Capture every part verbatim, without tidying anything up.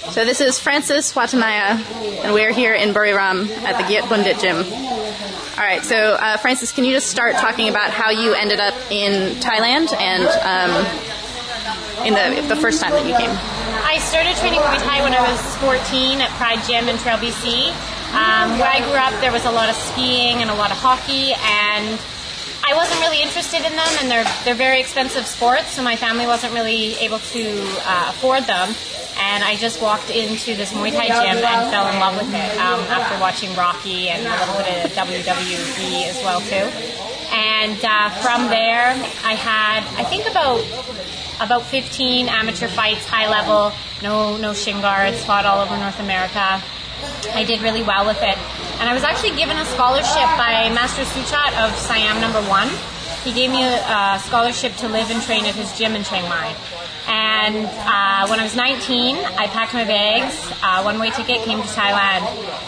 So this is Francis Watanaya, and we're here in Buriram at the Gyat Bundit Gym. All right, so uh, Francis, can you just start talking about how you ended up in Thailand and um, in the the first time that you came? I started training Muay Thai when I was fourteen at Pride Gym in Trail, B C. Um, where I grew up, there was a lot of skiing and a lot of hockey, and I wasn't really interested in them, and they're they're very expensive sports, so my family wasn't really able to uh, afford them. And I just walked into this Muay Thai gym and fell in love with it um, after watching Rocky and a little bit of W W E as well too. And uh, from there, I had I think about about fifteen amateur fights, high level, no no shin guards, fought all over North America. I did really well with it. And I was actually given a scholarship by Master Suchat of Siam Number One. He gave me a, a scholarship to live and train at his gym in Chiang Mai. And uh, when I was nineteen, I packed my bags, uh, one-way ticket, came to Thailand.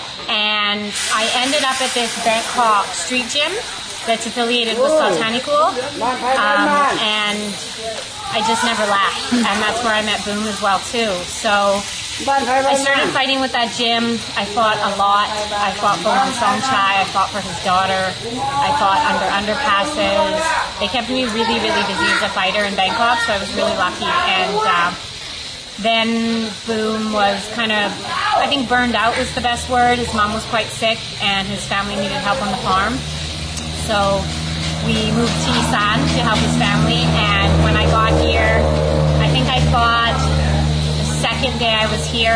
And I ended up at this Bangkok street gym that's affiliated with Saltanikul. Um, and I just never left. And that's where I met Boom as well, too. So I started fighting with that gym. I fought a lot. I fought for Wong Song Chai. I fought for his daughter. I fought under underpasses. They kept me really, really busy as a fighter in Bangkok, so I was really lucky. And uh, then Boom was kind of, I think burned out was the best word. His mom was quite sick, and his family needed help on the farm. So we moved to Isan to help his family, and when I got here, I think I fought second day I was here,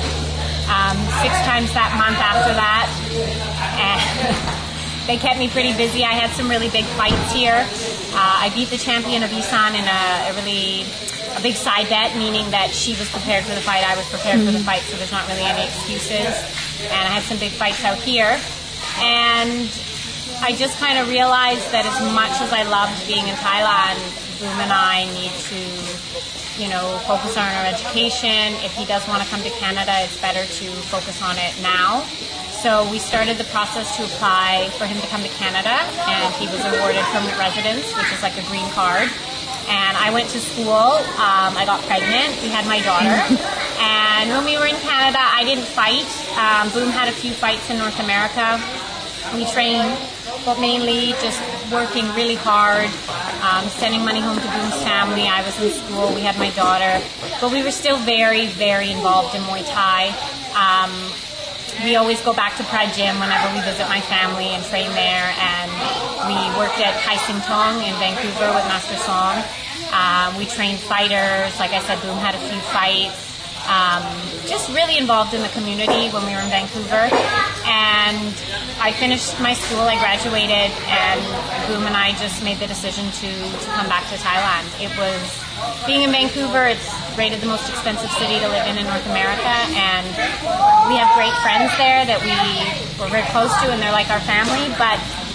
um, six times that month after that, and they kept me pretty busy. I had some really big fights here. Uh, I beat the champion of Isan in a, a really a big side bet, meaning that she was prepared for the fight, I was prepared for the fight, so there's not really any excuses. And I had some big fights out here, and I just kind of realized that as much as I loved being in Thailand, Boom and I need to, you know, focus on our education. If he does want to come to Canada, it's better to focus on it now. So we started the process to apply for him to come to Canada, and he was awarded permanent residence, which is like a green card. And I went to school. Um, I got pregnant. We had my daughter. And when we were in Canada, I didn't fight. Um, Boom had a few fights in North America. We trained, but mainly just working really hard, um, sending money home to Boom's family. I was in school. We had my daughter. But we were still very, very involved in Muay Thai. Um, we always go back to Pride Gym whenever we visit my family and train there. And we worked at Kai Sing Tong in Vancouver with Master Song. Um, we trained fighters. Like I said, Boom had a few fights. Um, just really involved in the community when we were in Vancouver. And I finished my school, I graduated, and Boom and I just made the decision to, to come back to Thailand. It was, being in Vancouver, it's rated the most expensive city to live in in North America, and we have great friends there that we were very close to, and they're like our family, but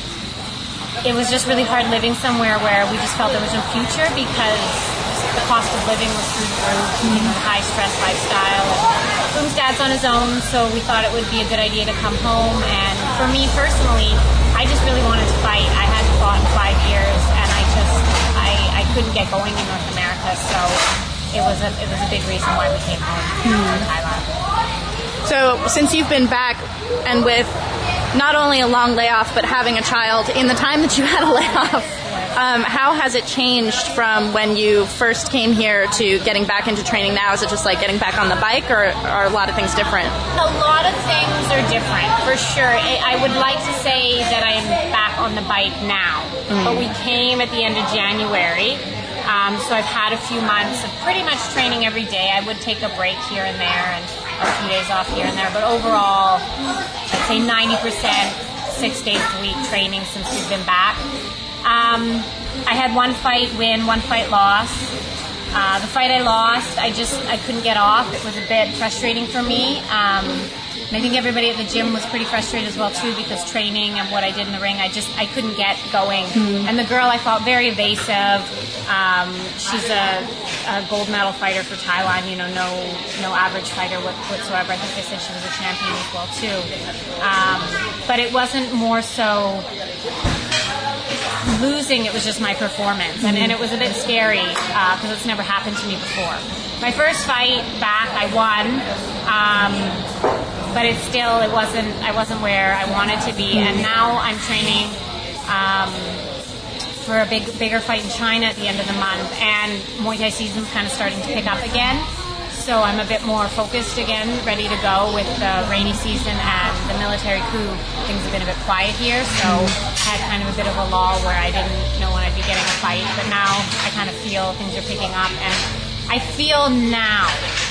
it was just really hard living somewhere where we just felt there was no future because the cost of living was through the roof, you know, high stress lifestyle. And Boom's dad's on his own, so we thought it would be a good idea to come home. And for me personally, I just really wanted to fight. I hadn't fought in five years, and I just I, I couldn't get going in North America, so it was a it was a big reason why we came home to Thailand. So since you've been back, and with not only a long layoff, but having a child in the time that you had a layoff, Um, how has it changed from when you first came here to getting back into training now? Is it just like getting back on the bike, or are a lot of things different? A lot of things are different, for sure. I would like to say that I'm back on the bike now, mm-hmm. but we came at the end of January, um, so I've had a few months of pretty much training every day. I would take a break here and there and a few days off here and there, but overall, I'd say ninety percent, six days a week training since we've been back. Um, I had one fight win, one fight loss. Uh, the fight I lost, I just, I couldn't get off. It was a bit frustrating for me. Um, and I think everybody at the gym was pretty frustrated as well too, because training and what I did in the ring, I just, I couldn't get going. Mm-hmm. And the girl I fought, very evasive. Um, she's a, a gold medal fighter for Thailand, you know, no, no average fighter whatsoever. I think they said she was a champion as well too. Um, but it wasn't more so losing, it was just my performance. And, and it was a bit scary because uh, it's never happened to me before. My first fight back, I won. Um, but it still, it wasn't, I wasn't where I wanted to be. And now I'm training um, for a big, bigger fight in China at the end of the month. And Muay Thai season's kind of starting to pick up again. So I'm a bit more focused again, ready to go with the rainy season and the military coup. Things have been a bit quiet here, so I had kind of a bit of a lull where I didn't know when I'd be getting a fight. But now I kind of feel things are picking up, and I feel now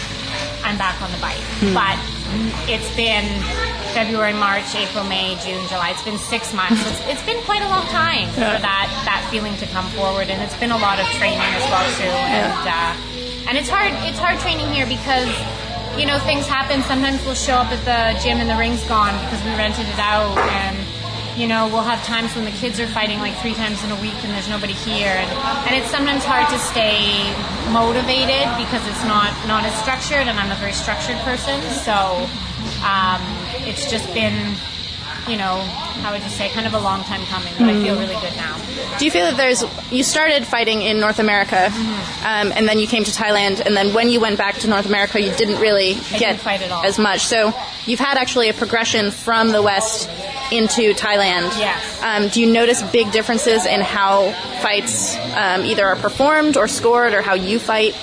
I'm back on the bike. Mm. But it's been February, March, April, May, June, July. It's been six months. It's, it's been quite a long time yeah. for that, that feeling to come forward, and it's been a lot of training as well too. And uh, And it's hard, it's hard training here because, you know, things happen. Sometimes we'll show up at the gym and the ring's gone because we rented it out. And, you know, we'll have times when the kids are fighting like three times in a week and there's nobody here. And, and it's sometimes hard to stay motivated because it's not, not as structured, and I'm a very structured person. So um, it's just been, you know, how would you say, kind of a long time coming, but mm. I feel really good now. Do you feel that there's, you started fighting in North America, mm-hmm. um, and then you came to Thailand, and then when you went back to North America, you didn't really I get didn't fight at all. as much. So you've had actually a progression from the West into Thailand. Yes. Um, do you notice big differences in how fights um, either are performed or scored, or how you fight?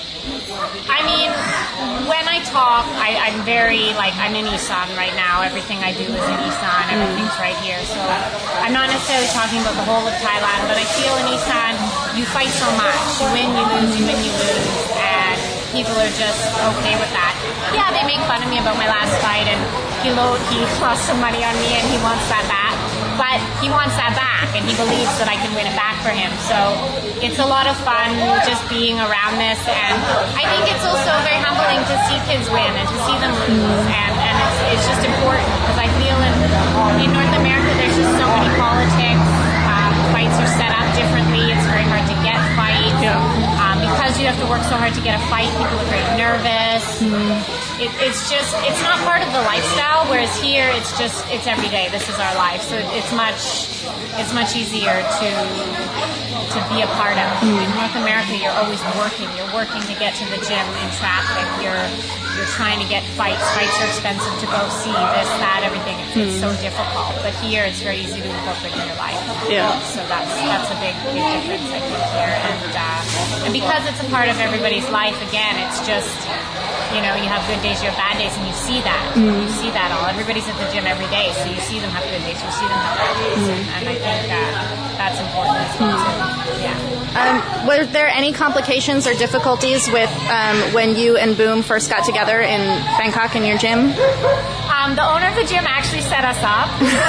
I mean, when I talk, I, I'm very, like, I'm in Isan right now. Everything I do is in Isan. Everything's right here. So I'm not necessarily talking about the whole of Thailand, but I feel in Isan, you fight so much. You win, you lose, you win, you lose. And people are just okay with that. Yeah, they make fun of me about my last fight, and he, lo- he lost some money on me, and he wants that back. But he wants that back, and he believes that I can win it back for him. So it's a lot of fun just being around this, and I think it's also very humbling to see kids win and to see them lose, and, and it's, it's just important because I feel in, in North America there's just so many politics. Um, fights are set up differently. It's very hard to get fights. Yeah. Um, because you have to work so hard to get a fight, people are very nervous. Mm. It, it's just, it's not part of the lifestyle, whereas here it's just, it's every day. This is our life. So it, it's much, it's much easier to to be a part of. Mm. In North America, you're always working. You're working to get to the gym in traffic. You're you're trying to get fights. Fights are expensive to go see. This, that, everything. It's, mm. it's so difficult. But here, it's very easy to incorporate in your life. Yeah. So that's that's a big, big difference, I think, here. And uh, and because it's a part of everybody's life, again, it's just, you know, you have good days, you have bad days, and you see that. Mm. You see that all. Everybody's at the gym every day, so you see them have good days, you see them have bad days. Mm. And, and I think uh, that's important as well, too. Yeah. Um, were there any complications or difficulties with um, when you and Boom first got together in Bangkok in your gym? Um, the owner of the gym actually set us up.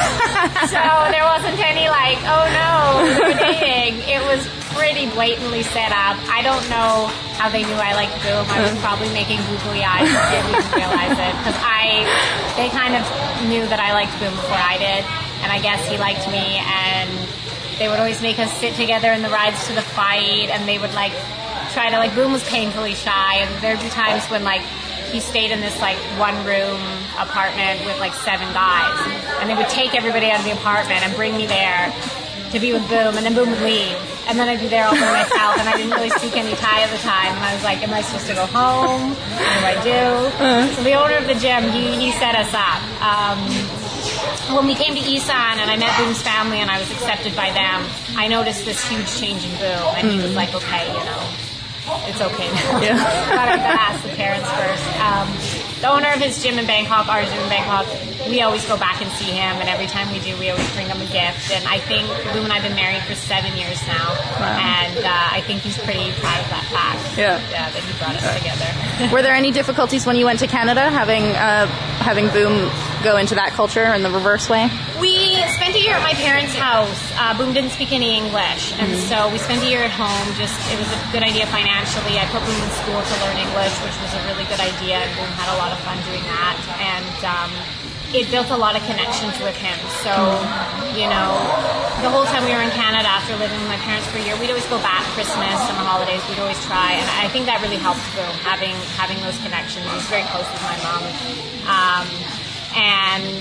So there wasn't any like, oh no, we're dating. It was pretty blatantly set up. I don't know how they knew I liked Boom. I was probably making googly eyes and didn't even realize it. Because I, they kind of knew that I liked Boom before I did. And I guess he liked me, and they would always make us sit together in the rides to the fight, and they would like try to, like, Boom was painfully shy, and there'd be times when like he stayed in this like one room apartment with like seven guys, and they would take everybody out of the apartment and bring me there to be with Boom, and then Boom would leave, and then I'd be there all by myself, and I didn't really speak any Thai at the time, and I was like, am I supposed to go home? What do I do? Uh-huh. So the owner of the gym, he, he set us up. Um, when we came to Isan and I met Boom's family and I was accepted by them, I noticed this huge change in Boom, and he was like, okay, you know, it's okay now. Yeah. But I gotta ask the parents first. Um, the owner of his gym in Bangkok, our gym in Bangkok, we always go back and see him, and every time we do, we always bring him a gift. And I think Boom and I have been married for seven years now, wow. and uh, I think he's pretty proud of that fact. Yeah, yeah, that he brought us together. Were there any difficulties when you went to Canada, having uh, having Boom go into that culture in the reverse way? We spent a year at my parents' house. Uh, Boom didn't speak any English, and mm-hmm. so we spent a year at home. Just it was a good idea financially. I put Boom in school to learn English, which was a really good idea, and Boom had a lot of fun doing that. And um, it built a lot of connections with him. So, you know, the whole time we were in Canada after living with my parents for a year, we'd always go back Christmas, summer holidays, we'd always try. And I think that really helped Boom, having having those connections. He was very close with my mom. Um, and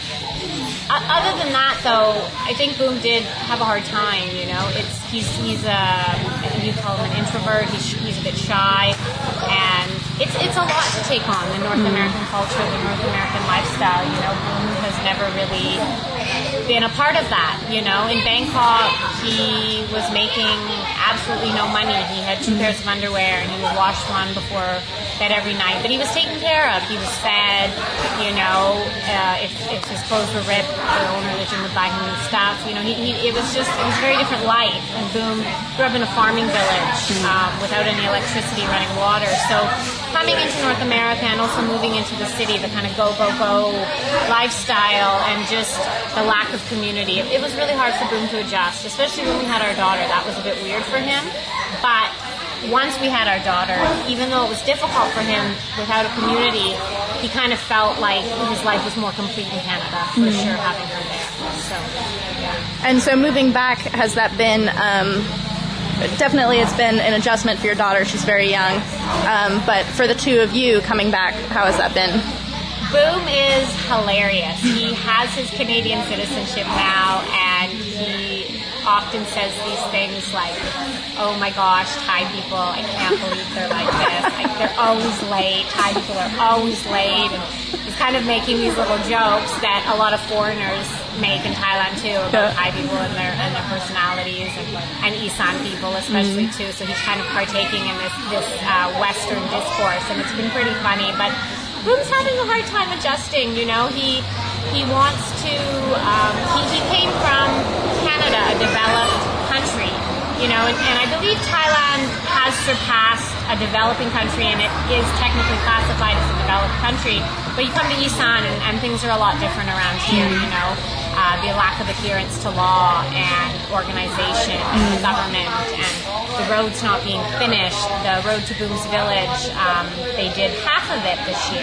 Uh, other than that, though, I think Boom did have a hard time. You know, it's he's he's a I think you call him an introvert. He's he's a bit shy, and it's it's a lot to take on the North American culture, the North American lifestyle. You know, Boom has never really been a part of that. You know, in Bangkok, he was making absolutely no money. He had two pairs of underwear, and he would wash one before bed every night, but he was taken care of. He was fed, you know, uh, if, if his clothes were ripped, the owner of the gym would buy him new stuff. You know, he, he, it was just, it was a very different life. And Boom grew up in a farming village um, without any electricity, running water. So coming into North America and also moving into the city, the kind of go, go, go lifestyle and just the lack of community, it, it was really hard for Boom to adjust, especially when we had our daughter. That was a bit weird for him. But once we had our daughter, even though it was difficult for him without a community, he kind of felt like his life was more complete in Canada, for mm. sure, having her there. So, yeah. And so moving back, has that been, um, definitely it's been an adjustment for your daughter. She's very young. Um, but for the two of you coming back, how has that been? Boom is hilarious. He has his Canadian citizenship now, and he often says these things like, oh my gosh, Thai people, I can't believe they're like this. Like, they're always late. Thai people are always late. And he's kind of making these little jokes that a lot of foreigners make in Thailand too about yeah. Thai people and their and their personalities, and, and Isan people especially mm-hmm. too. So he's kind of partaking in this, this uh, Western discourse, and it's been pretty funny. But Boom's having a hard time adjusting, you know. He he wants to, um, he, he came from Canada, a developed country, you know, and, and I believe Thailand has surpassed a developing country, and it is technically classified as a developed country. But you come to Isan, and, and things are a lot different around here, you know. Uh, the lack of adherence to law and organization and government, and the roads not being finished. The road to Boom's village, um, they did half of it this year,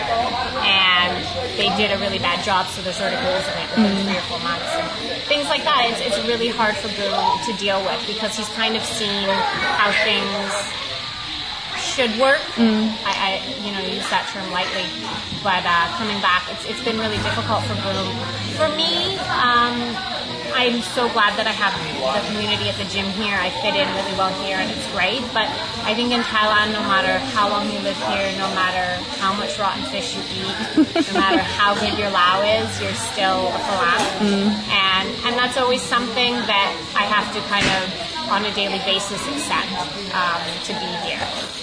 and they did a really bad job, so there's sort of holes in it within three or four months. And things like that, it's, it's really hard for Boom to deal with, because he's kind of seen how things should work. Mm. I, I, you know, use that term lightly, but uh, coming back, it's it's been really difficult for Boom. For me, um, I'm so glad that I have the community at the gym here. I fit in really well here, and it's great. But I think in Thailand, no matter how long you live here, no matter how much rotten fish you eat, no matter how good your lao is, you're still a phalang. Mm. And and that's always something that I have to kind of, on a daily basis, accept um, to be here.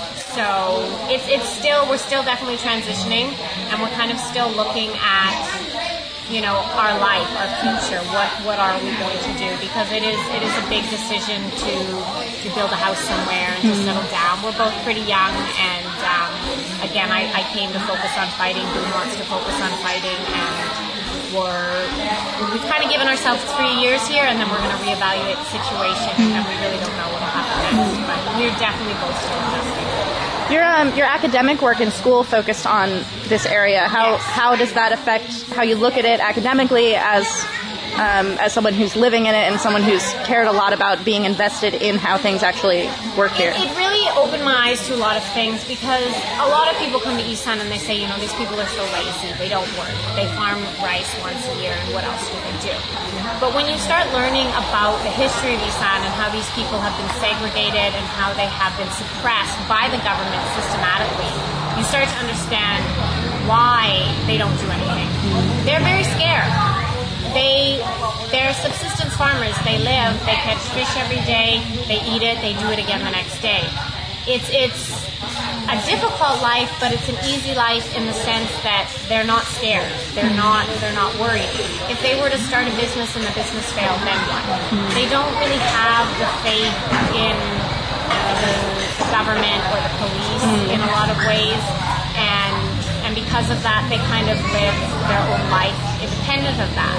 So it's it's still, we're still definitely transitioning, and we're kind of still looking at, you know, our life, our future. What what are we going to do? Because it is it is a big decision to to build a house somewhere and to settle down. We're both pretty young, and um, again, I, I came to focus on fighting. Boom wants to focus on fighting, and we're we've kind of given ourselves three years here, and then we're going to reevaluate the situation, and we really don't know what will happen next. But we're definitely both still adjusting. Your um your academic work in school focused on this area. How yes. how does that affect how you look at it academically as um, as someone who's living in it and someone who's cared a lot about being invested in how things actually work here? It, it really opened my eyes to a lot of things, because a lot of people come to Isan and they say, you know, these people are so lazy, they don't work, they farm rice once a year, and what else do they do? But when you start learning about the history of Isan and how these people have been segregated and how they have been suppressed by the government systematically, you start to understand why they don't do anything. They're very scared. They, they're subsistence farmers. They live, they catch fish every day, they eat it, they do it again the next day. It's it's a difficult life, but it's an easy life in the sense that they're not scared. They're not they're not worried. If they were to start a business and the business failed, then what? They don't really have the faith in the government or the police in a lot of ways, and and because of that, they kind of live their own life independent of that.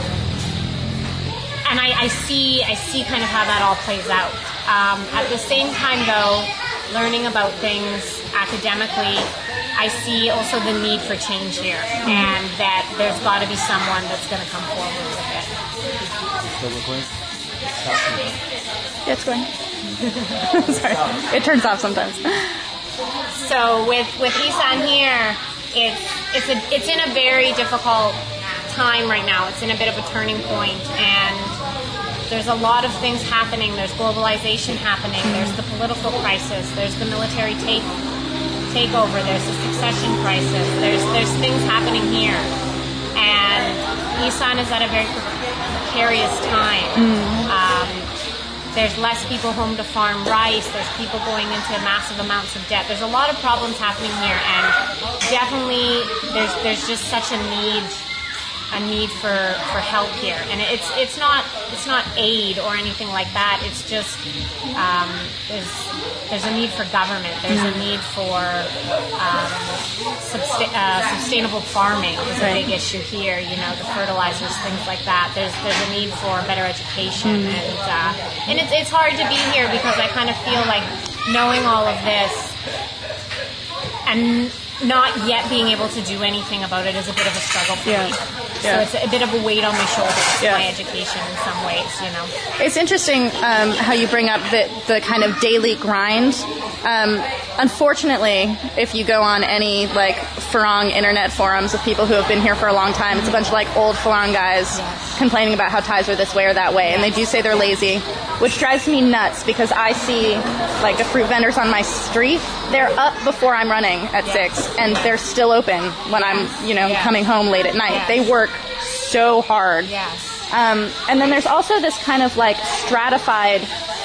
And I, I see I see kind of how that all plays out. Um, at the same time, though, learning about things academically, I see also the need for change here, and that there's got to be someone that's going to come forward with it. So we're going. Yeah, it's going. Sorry, it turns off sometimes. So with with Isan here, it's it's a it's in a very difficult time right now. It's in a bit of a turning point, and there's a lot of things happening. There's globalization happening. There's the political crisis. There's the military take takeover. There's the succession crisis. There's there's things happening here, and Isan is at a very precarious time. Mm. Um, there's less people home to farm rice. There's people going into massive amounts of debt. There's a lot of problems happening here, and definitely there's there's just such a need. a need for, for help here, and it's it's not it's not aid or anything like that. It's just um, there's there's a need for government. There's a need for um, substa- uh, sustainable farming is a big issue here. You know, the fertilizers, things like that. There's there's a need for better education, mm. and uh, and it's it's hard to be here because I kind of feel like knowing all of this and not yet being able to do anything about it is a bit of a struggle for yeah. me. Yeah. So it's a bit of a weight on my shoulders, yeah. my education in some ways, you know. It's interesting um, how you bring up the, the kind of daily grind. Um, unfortunately, if you go on any like Farang internet forums of people who have been here for a long time, it's a bunch of like old Farang guys yes. complaining about how ties are this way or that way, yes. and they do say they're lazy, which drives me nuts because I see like the fruit vendors on my street. They're up before I'm running at yes. six, and they're still open when I'm, you know, yes. coming home late at night. Yes. They work so hard. Yes. Um, and then there's also this kind of like stratified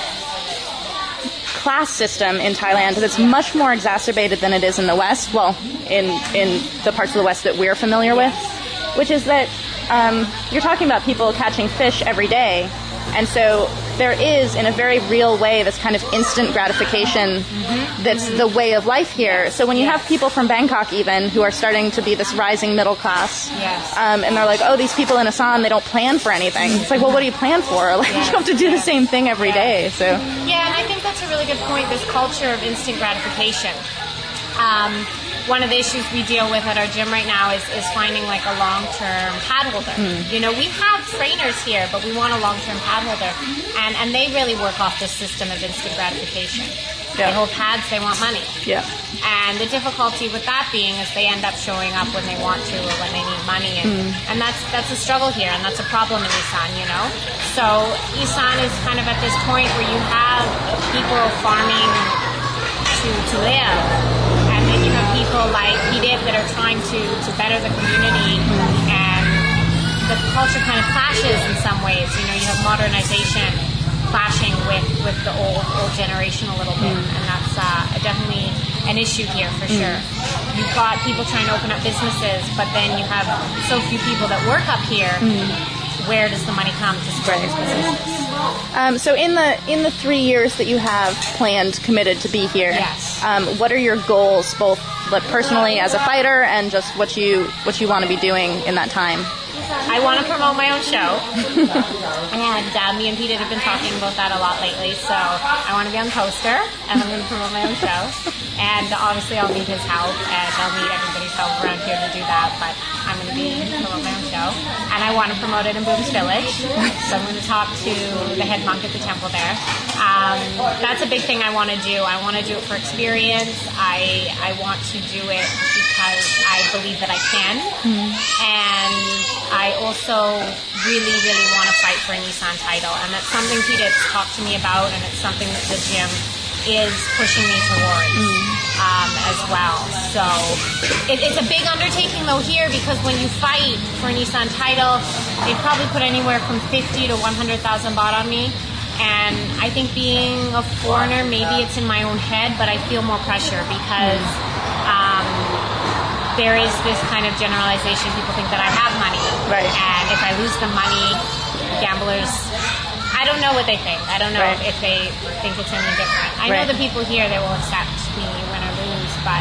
class system in Thailand that's much more exacerbated than it is in the West. Well, in in the parts of the West that we're familiar with, which is that um, you're talking about people catching fish every day. And so there is, in a very real way, this kind of instant gratification mm-hmm. that's mm-hmm. the way of life here. So when you yes. have people from Bangkok even who are starting to be this rising middle class, yes. um, and they're like, oh, these people in Isan, they don't plan for anything. It's like, well, what do you plan for? Like, yes. you have to do yes. the same thing every yes. day. So yeah, and I think that's a really good point, this culture of instant gratification. Um, One of the issues we deal with at our gym right now is, is finding like a long-term pad holder. Mm. You know, we have trainers here, but we want a long-term pad holder. And and they really work off this system of instant gratification. Yeah. They hold pads, they want money. Yeah. And the difficulty with that being is they end up showing up when they want to or when they need money. And, mm. and that's that's a struggle here, and that's a problem in Isan, you know? So Isan is kind of at this point where you have people farming to, to live. And then you have people like Pidip that are trying to, to better the community, and the culture kind of clashes in some ways. You know, you have modernization clashing with, with the old old generation a little bit, mm. and that's uh, definitely an issue here for sure. Mm. You've got people trying to open up businesses, but then you have so few people that work up here. Mm. Where does the money come to support these businesses? Um, so in the in the three years that you have planned, committed to be here, yes. um, what are your goals, both personally as a fighter and just what you what you want to be doing in that time? I want to promote my own show, and uh, me and Pete have been talking about that a lot lately. So I want to be on the poster, and I'm going to promote my own show. And obviously, I'll need his help, and I'll need everybody's help around here to do that. But I'm going to be promote my own show, and I want to promote it in Booms Village. So I'm going to talk to the head monk at the temple there. Um, that's a big thing I want to do. I want to do it for experience. I I want to do it because I believe that I can, mm-hmm. and I also really, really want to fight for an Isan title, and that's something Pete's talked to me about, and it's something that the gym is pushing me towards mm. um, as well. So it, it's a big undertaking though here, because when you fight for an Isan title, they probably put anywhere from fifty to one hundred thousand baht on me. And I think being a foreigner, maybe it's in my own head, but I feel more pressure because um, there is this kind of generalization. People think that I have money. Right. And if I lose the money, gamblers, I don't know what they think. I don't know right. if they think it's any different. I right. know the people here, they will accept me win or lose, but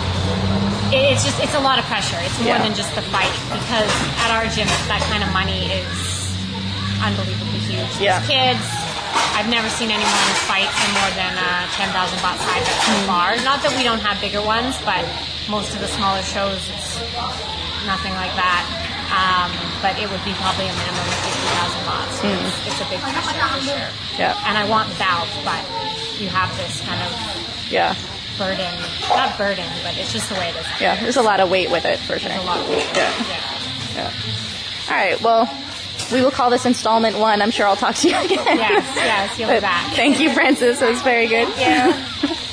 it's just, it's a lot of pressure. It's more yeah. than just the fight, because at our gym, that kind of money is unbelievably huge. Yeah. These kids, I've never seen anyone fight for more than uh, ten thousand baht side bet so far. Not that we don't have bigger ones, but most of the smaller shows, it's nothing like that. Um, but it would be probably a minimum of fifty thousand baht. So mm. it's, it's a big pressure for sure. Yeah. And I want belt, but you have this kind of yeah burden. Not burden, but it's just the way it is. Yeah, there's a lot of weight with it for sure. There's a lot of weight. Yeah. Yeah. yeah. right, well, we will call this installment one. I'm sure I'll talk to you again. Yes, yes, you'll be back. Thank you, Frances. That was very good. Thank you.